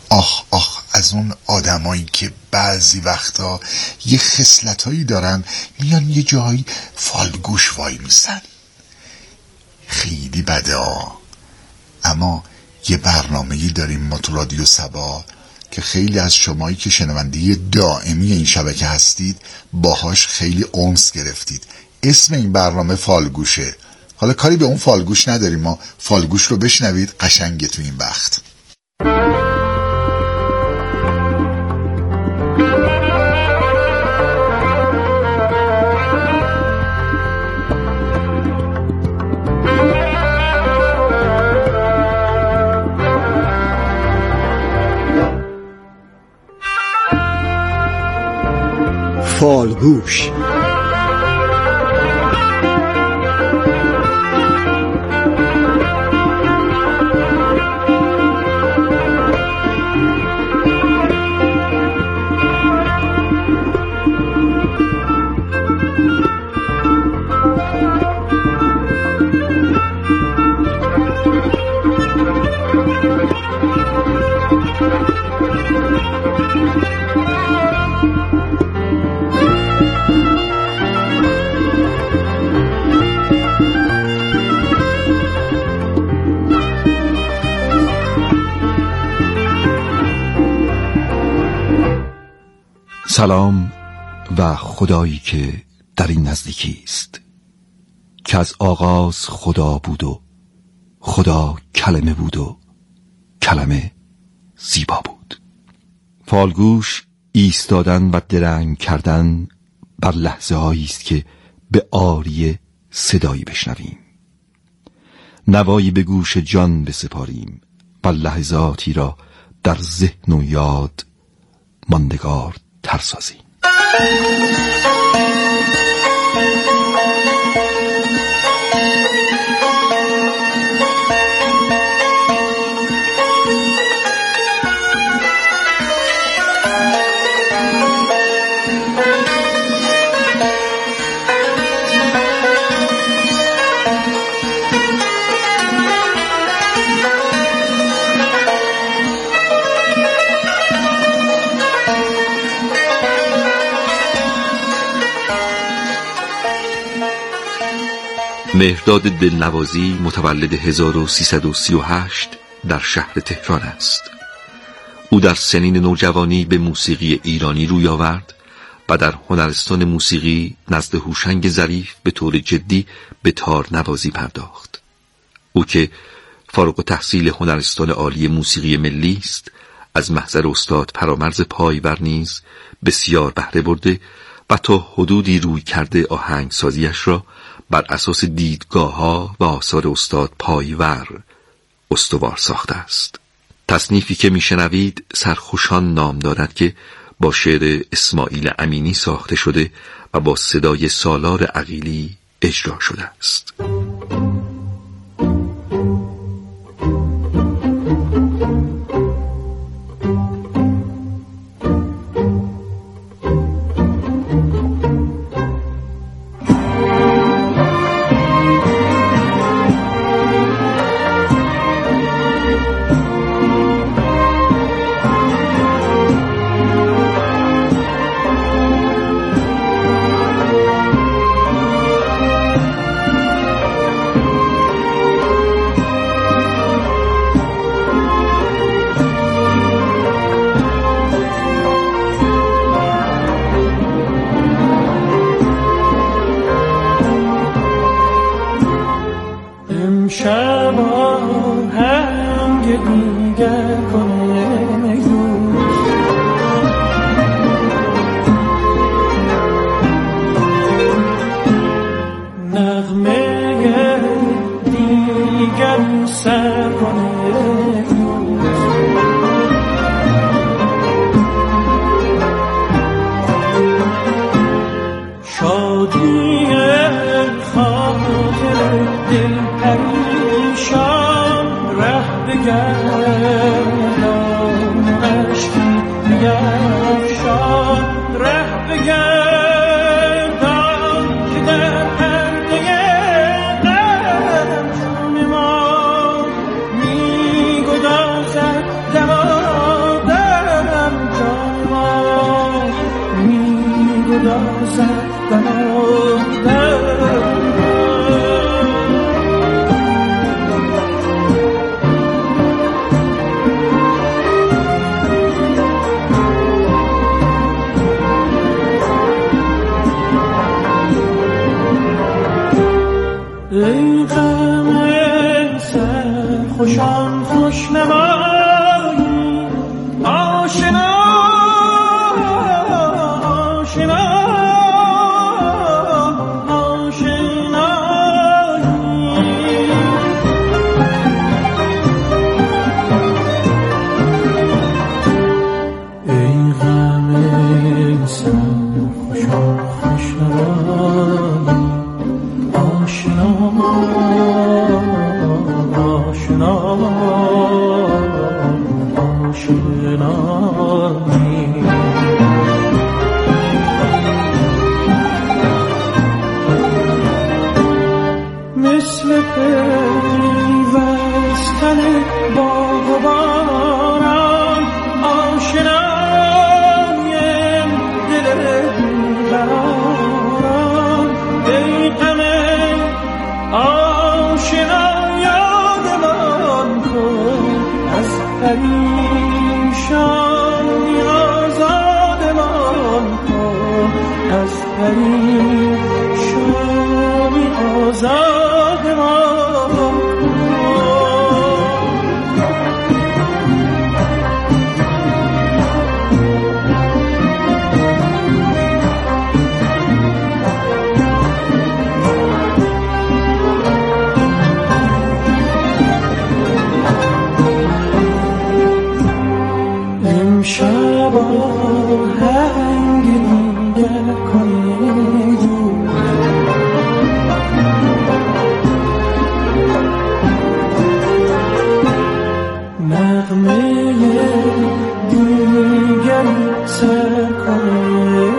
آخ از اون آدمایی که بعضی وقتا یه خصلتایی دارن میان یه جایی فالگوش وای میسن. خیلی بده اما یه برنامه‌ای داریم ما تو رادیو سبا که خیلی از شمایی که شنونده دائمی این شبکه هستید باهاش خیلی انس گرفتید. اسم این برنامه فالگوشه. حالا کاری به اون فالگوش نداریم، ما فالگوش رو بشنوید، قشنگه تو این وقت. فالگوش. سلام و خدایی که در این نزدیکی است، که از آغاز خدا بود و خدا کلمه بود و کلمه زیبا بود. فالگوش ایستادن و درنگ کردن بر لحظه هایی است که به آریه صدایی بشنویم، نوایی به گوش جان بسپاریم و لحظاتی را در ذهن و یاد ماندگار ترسازی. مهرداد دلنوازی متولد 1338 در شهر تهران است. او در سنین نوجوانی به موسیقی ایرانی روی آورد و در هنرستان موسیقی نزد هوشنگ ظریف به طور جدی به تار نوازی پرداخت. او که فارغ التحصیل هنرستان عالی موسیقی ملی است، از محضر استاد فرامرز پایور نیز بسیار بهره برده و تا حدودی روی کرده آهنگسازیش را بر اساس دیدگاه‌ها و آثار استاد پایور استوار ساخته است. تصنیفی که میشنوید سرخوشان نام دارد که با شعر اسماعیل امینی ساخته شده و با صدای سالار عقیلی اجرا شده است. ای غم ای سر خوشم خوش نمایی آشنا مثل پیوستن باغبانان آشنایم دل بران ای غم آشنا یادمان کن از پریشانی آزادمان کن از پریشانی آزادمان امشب آهنگ دیگر کنید نغمه دیگری سر کنید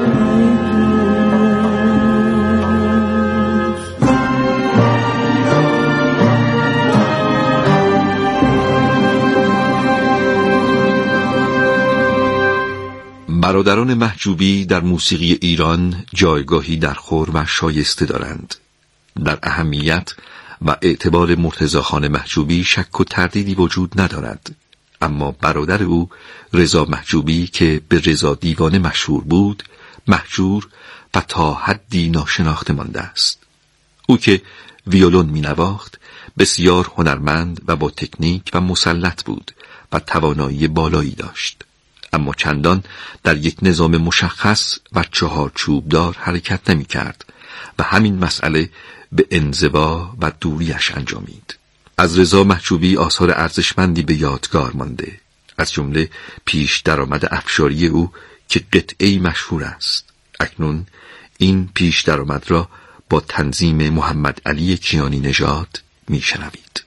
برادران محجوبی در موسیقی ایران جایگاهی درخور و شایسته دارند. در اهمیت و اعتبار مرتضاخان محجوبی شک و تردیدی وجود ندارد، اما برادر او رضا محجوبی که به رضا دیوانه مشهور بود، مهجور و تا حدی ناشناخته مانده است. او که ویولون می نواخت بسیار هنرمند و با تکنیک و مسلط بود و توانایی بالایی داشت، اما چندان در یک نظام مشخص و چهارچوبدار حرکت نمی کرد و همین مسئله به انزوا و دوریش انجامید. از رضا محجوبی آثار ارزشمندی به یادگار مانده، از جمله پیش درآمد افشاری او که قطعه‌ای مشهور است. اکنون این پیش درآمد را با تنظیم محمد علی کیانی نژاد میشنوید.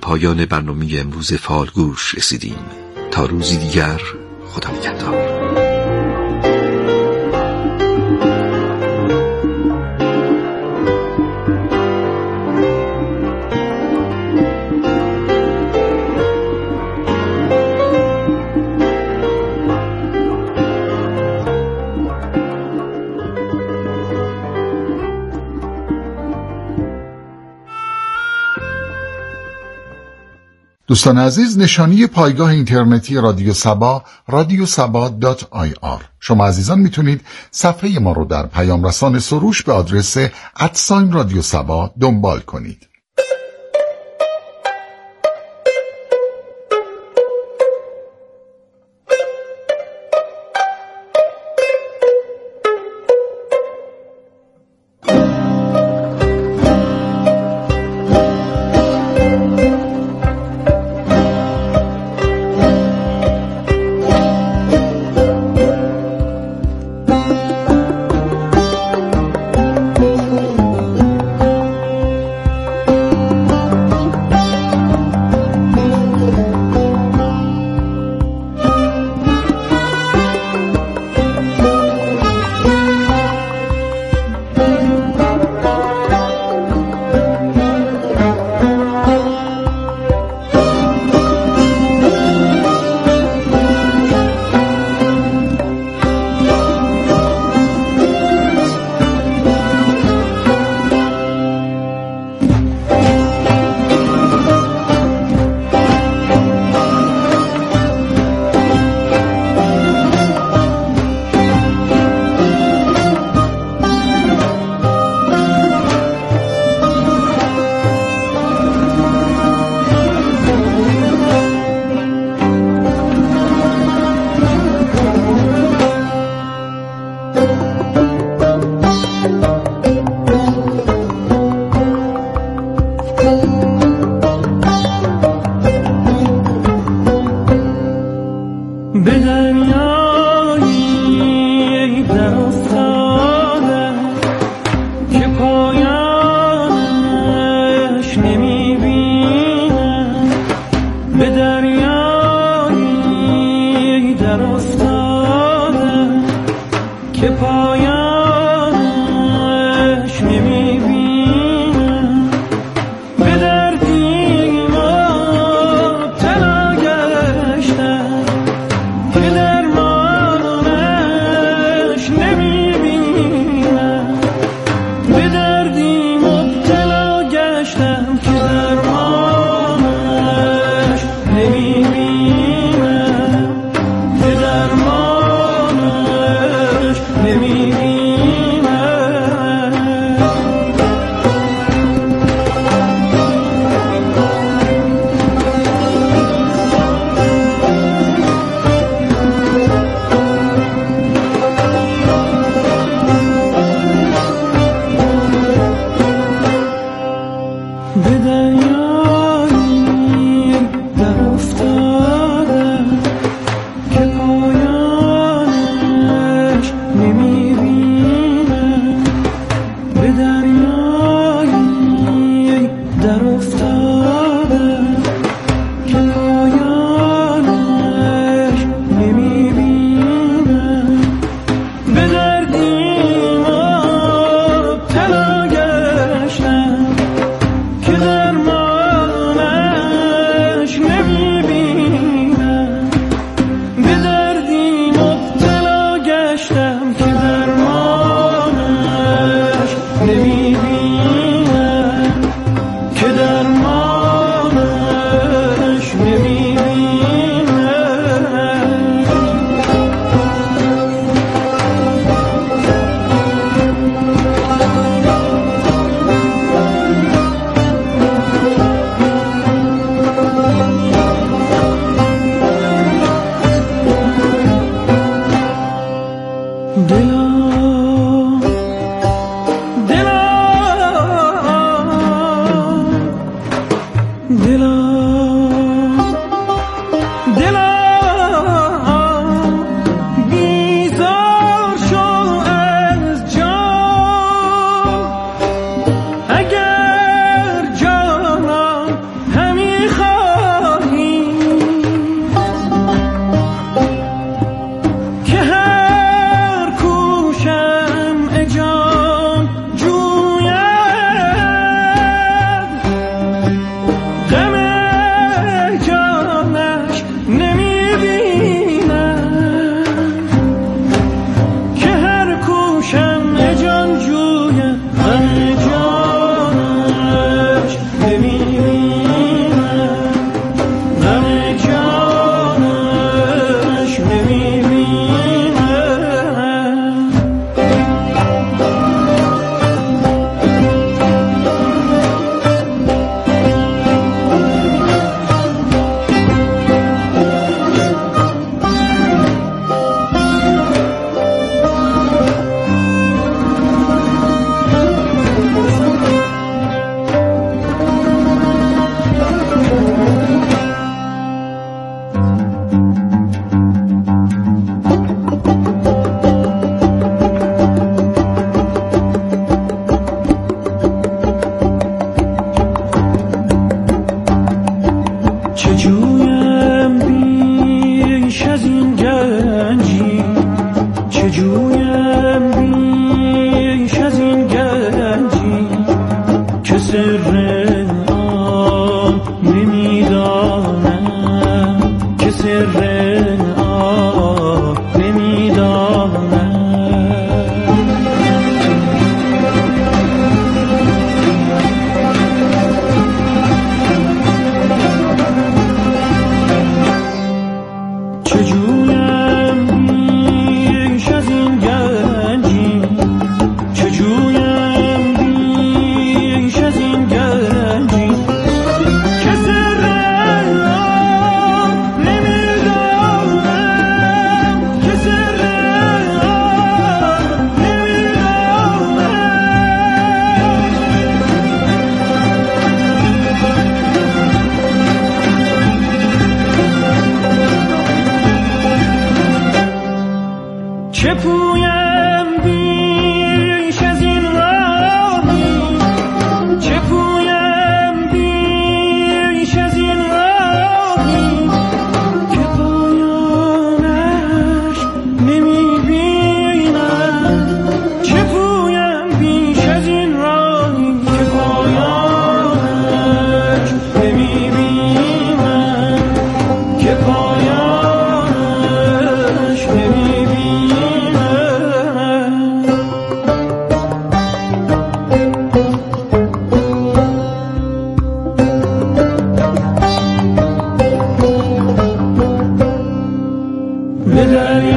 پایان برنامه امروز فالگوش رسیدیم. تا روزی دیگر، خدا نگهدار. دوستان عزیز، نشانی پایگاه اینترنتی رادیو سبا radiosaba.ir. شما عزیزان میتونید صفحه ما رو در پیام رسان سروش به آدرس @رادیو سبا دنبال کنید. نمی سر آه نمیدانم. چجویم بیش از این گنجی، چجویم بیش از این گنجی که سر آه نمیدانم، که سر آه نمیدانم. چه پویم بیش از این راهی، چه پویم بیش از این راهی که پایانش نمیبینم. چه پویم بیش از این راهی که پایانش نمیبینم، که پایانش نمیبینم. به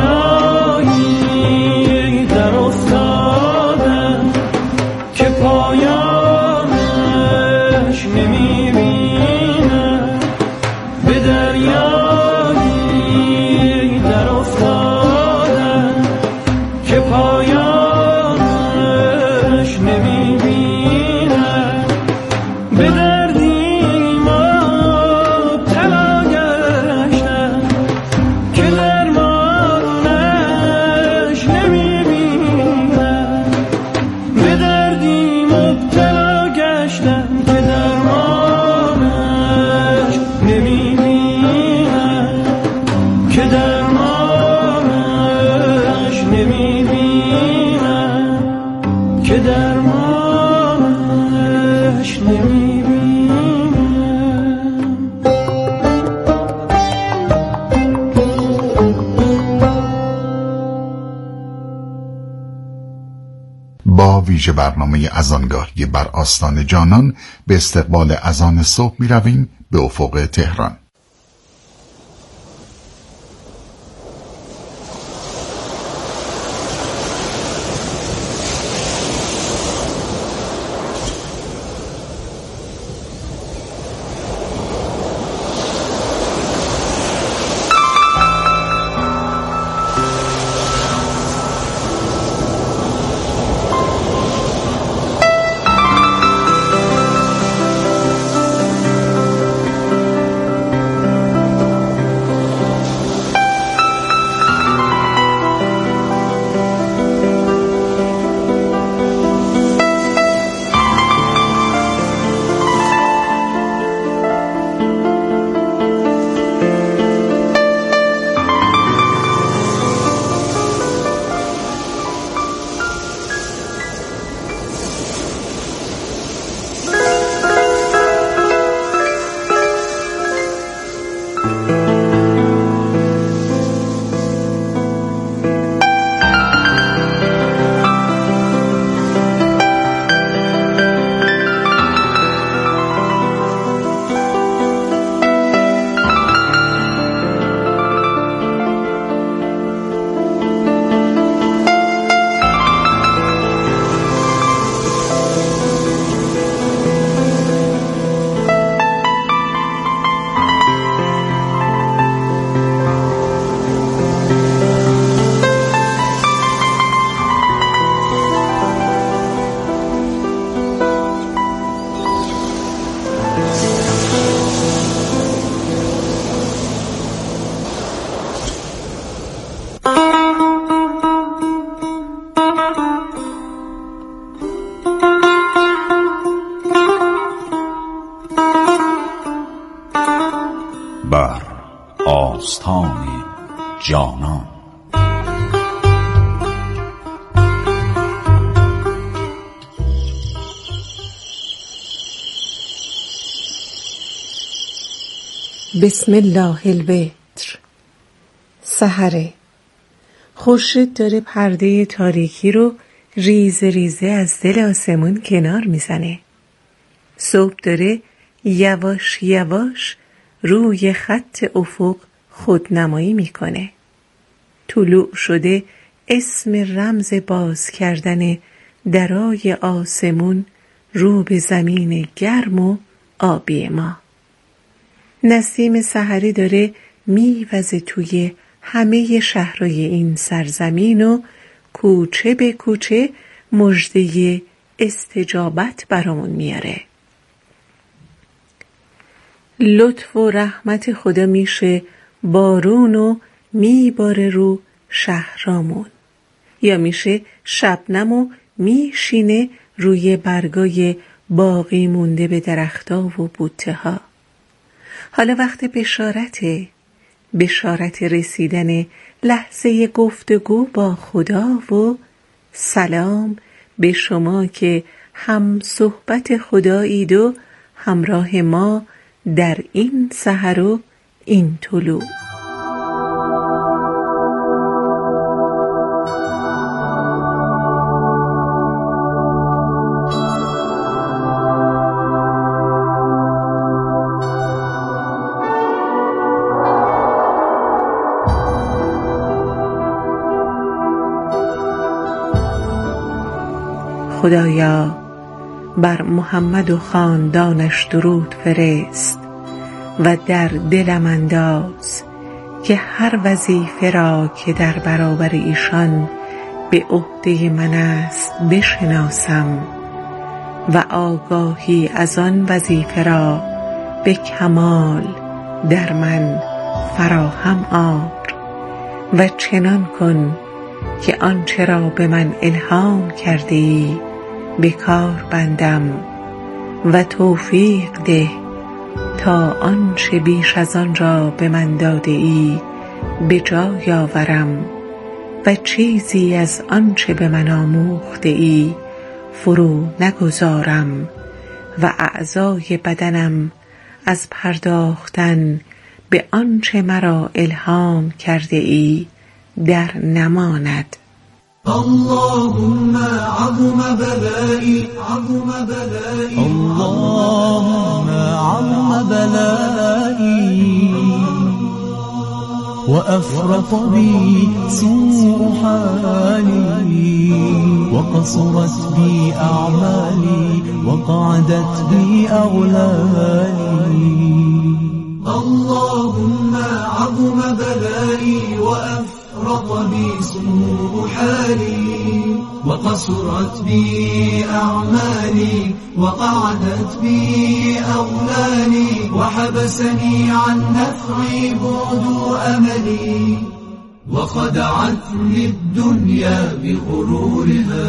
دریایی در افتادم که پایانش نمیبینم. به دریایی در افتادم که پایانش نمیبینم. به دردی مبتلا گشتم که درمانش نمیبینم. به دردی مبتلا گشتم که درمانش نمیبینم، که درمانش نمیبینم، که درمانش نمیبینم. با ویژه برنامه اذانگاهی بر آستان جانان به استقبال اذان صبح می رویم به افق تهران. بر آستان جانان. بسم الله الوتر. سحره. خورشید داره پرده تاریکی رو ریزه ریزه از دل آسمون کنار میزنه. صبح داره یواش یواش روی خط افق خودنمایی میکنه. طلوع شده اسم رمز باز کردن درای آسمون رو به زمین گرم و آبی ما. نسیم سحری داره میوزه توی همه شهرهای این سرزمین و کوچه به کوچه مژده استجابت برامون میاره. لطف و رحمت خدا میشه بارون و میباره رو شهرامون، یا میشه شبنم و میشینه روی برگای باقی مونده به درخت‌ها و بوته ها. حالا وقت بشارت رسیدن لحظه گفتگو با خدا و سلام به شما که هم صحبت خدایید و همراه ما در این سحر و این طلوع. خدایا بر محمد و خاندانش درود فرست و در دلم انداز که هر وظیفه را که در برابر ایشان به عهده من است بشناسم و آگاهی از آن وظیفه را به کمال در من فراهم آر و چنان کن که آنچه را به من الهام کرده ای به کار بندم و توفیق ده تا آنچه بیش از آن را به من داده ای به جای آورم و چیزی از آنچه به من آموخته ای فرو نگذارم و اعضای بدنم از پرداختن به آنچه مرا الهام کرده ای در نماند. اللهم عظم بلائي اللهم عظم بلائي وأفرط بي سوء حالي وقصرت بي أعمالي وقعدت بي أغلالي اللهم عظم بلائي وأفرط بي سوء حالي وقصرت بي أعمالي وقعدت بي أغلالي وحبسني عن نفعي بعد أملي وخدعتني الدنيا بغرورها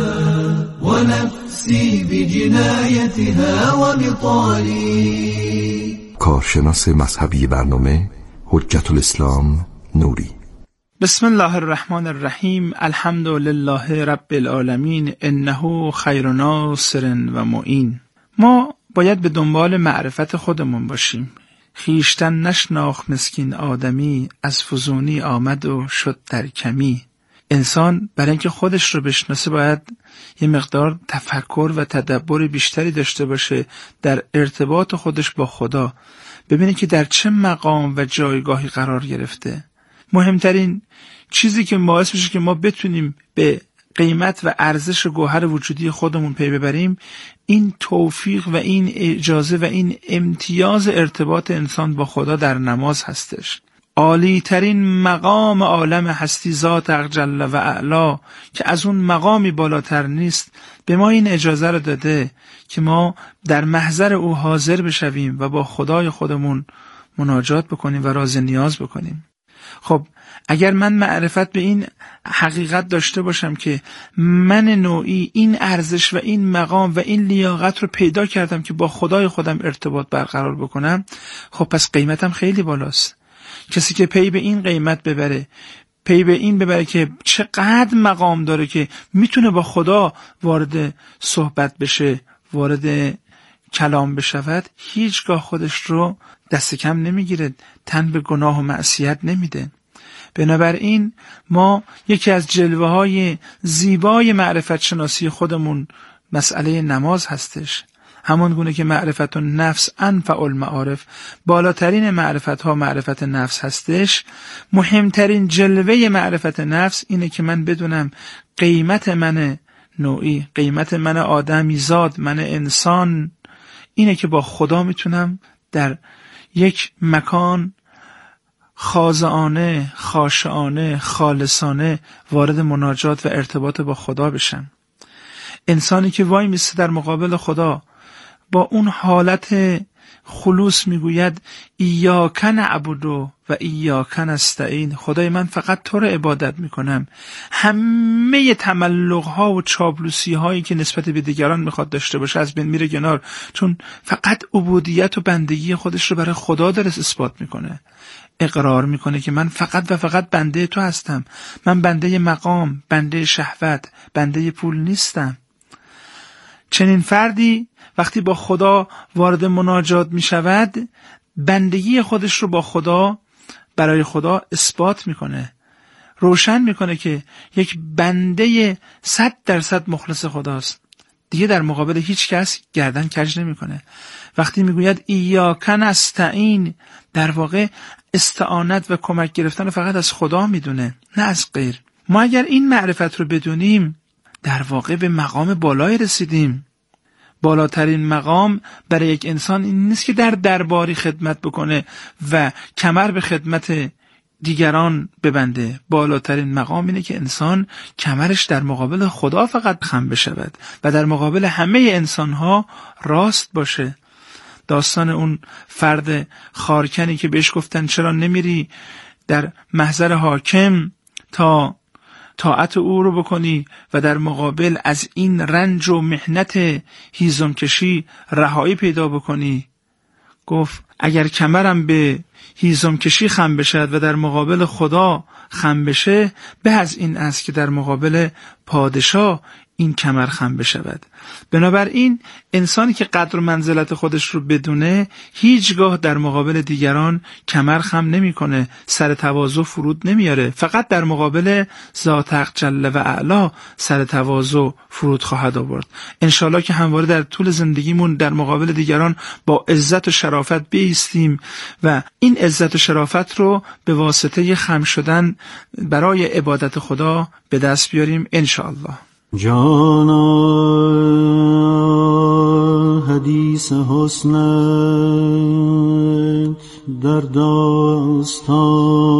ونفسي بجنايتها وبطالي. کارشناس مذهبی برنامه حجت الاسلام نوری. بسم الله الرحمن الرحیم. الحمد لله رب العالمین انه خیر ناصر و معین. ما باید به دنبال معرفت خودمون باشیم. خیشتن نشناخت مسکین آدمی، از فزونی آمد و شد در کمی. انسان برای اینکه خودش رو بشناسه باید یه مقدار تفکر و تدبر بیشتری داشته باشه در ارتباط خودش با خدا، ببینه که در چه مقام و جایگاهی قرار گرفته. مهمترین چیزی که باعث میشه که ما بتونیم به قیمت و ارزش گوهر وجودی خودمون پی ببریم، این توفیق و این اجازه و این امتیاز ارتباط انسان با خدا در نماز هستش. عالی ترین مقام عالم هستی ذات جل و اعلا که از اون مقامی بالاتر نیست به ما این اجازه رو داده که ما در محضر او حاضر بشویم و با خدای خودمون مناجات بکنیم و راز نیاز بکنیم. خب اگر من معرفت به این حقیقت داشته باشم که من نوعی این ارزش و این مقام و این لیاقت رو پیدا کردم که با خدای خودم ارتباط برقرار بکنم، خب پس قیمتم خیلی بالاست. کسی که پی به این قیمت ببره، پی به این ببره که چقدر مقام داره که میتونه با خدا وارد صحبت بشه، وارد کلام بشود، هیچگاه خودش رو دست کم نمیگیره، تن به گناه و معصیت نمیده. بنابراین ما یکی از جلوه های زیبای معرفت شناسی خودمون مسئله نماز هستش. همون گونه که معرفت النفس انفع المعارف، بالاترین معرفت ها معرفت نفس هستش، مهمترین جلوه معرفت نفس اینه که من بدونم قیمت من نوعی، قیمت من آدمی زاد، من انسان، اینه که با خدا میتونم در یک مکان خاضعانه، خاشعانه، خالصانه وارد مناجات و ارتباط با خدا بشم. انسانی که وای میسته در مقابل خدا با اون حالت خلوص میگوید ایاک نعبد و ایاک نستعین، خدای من فقط تو رو عبادت میکنم. همه تملق ها و چاپلوسی هایی که نسبت به دیگران میخواد داشته باشه از بین میره کنار، چون فقط عبودیت و بندگی خودش رو برای خدا داره اثبات میکنه. اقرار میکنه که من فقط و فقط بنده تو هستم، من بنده مقام، بنده شهوت، بنده پول نیستم. چنین فردی وقتی با خدا وارد مناجات می شود، بندگی خودش رو با خدا برای خدا اثبات میکنه، روشن میکنه که یک بنده 100% مخلص خداست. دیگه در مقابل هیچ کس گردن کج نمیکنه. وقتی میگوید ایاک نستعین، در واقع استعانت و کمک گرفتن فقط از خدا میدونه، نه از غیر. ما اگر این معرفت رو بدونیم در واقع به مقام بالایی رسیدیم. بالاترین مقام برای یک انسان این نیست که در درباری خدمت بکنه و کمر به خدمت دیگران ببنده. بالاترین مقام اینه که انسان کمرش در مقابل خدا فقط خم بشود و در مقابل همه انسانها راست باشه. داستان اون فرد خارکنی که بهش گفتن چرا نمیری در محضر حاکم تا طاعت او رو بکنی و در مقابل از این رنج و محنت هیزم کشی رهایی پیدا بکنی؟ گفت اگر کمرم به هیزم کشی خم بشد و در مقابل خدا خم بشه، به از این است که در مقابل پادشاه این کمر خم بشود. بنابراین انسانی که قدر و منزلت خودش رو بدونه هیچگاه در مقابل دیگران کمر خم نمیکنه، سر تواضع فرود نمیاره، فقط در مقابل ذات حق جل و علا سر تواضع فرود خواهد آورد. انشالله که همواره در طول زندگیمون در مقابل دیگران با عزت و شرافت بایستیم و این عزت و شرافت رو به واسطه خم شدن برای عبادت خدا به دست بیاریم انشالله. جانا حدیث حسنت در داستان